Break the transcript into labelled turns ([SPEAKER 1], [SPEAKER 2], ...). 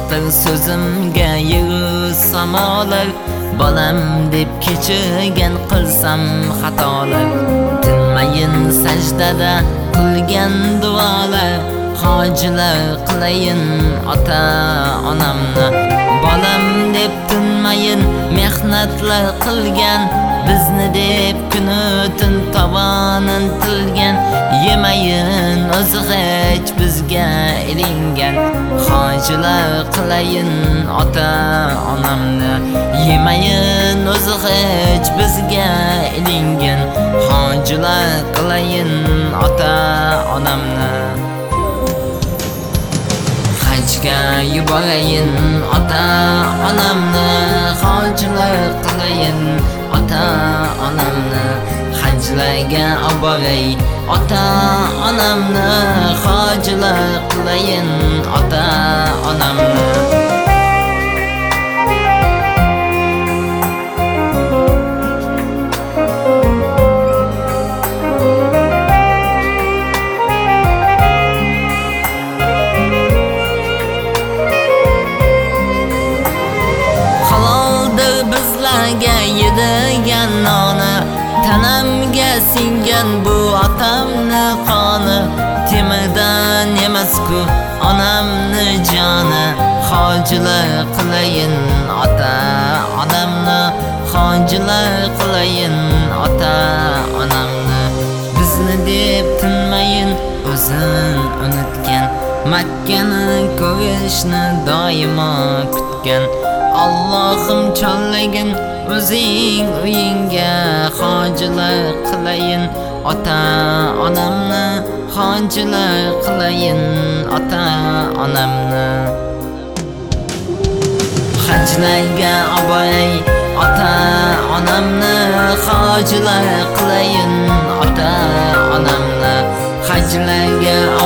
[SPEAKER 1] Yo'qdir so'zimga yer samolar, bolam deb kechirgan qilsam xatolar. Tinmayin sajdada qilgan duolar, hojilar qilayin ota onamni. Bolam deb tinmayin mehnatlar qilgan, bizni deb kunu tun tovonin tilgan. Yemayin o'zi hech bizga ilingan, hojilar qilayin ota onamni. Yemayin o'zi hech bizga ilingan, hojilar qilayin ota onamni. Hajga yuborayin ota onamni, hojilar qilayin ota onamni. Hajlarga oboray ota onamni, hojilar qilayin ota onamni. Bizlarga yedirgan noni, tanamga singan bu otamni qoni. Temirdan emas-ku onamni joni, hojilar qilayin ota onamni. Hojilar qilayin ota onamni. Bizni deb tinmayin o'zin unutgan, Makkani ko'rishni doimo kutgan. Allohim chollagin o'zing uyingga, hojilar qilayin ota onamni. Hojilar qilayin ota onamni. Hajlarga oboray ota onamni, hojilar qilayin ota onamni. Hajlarga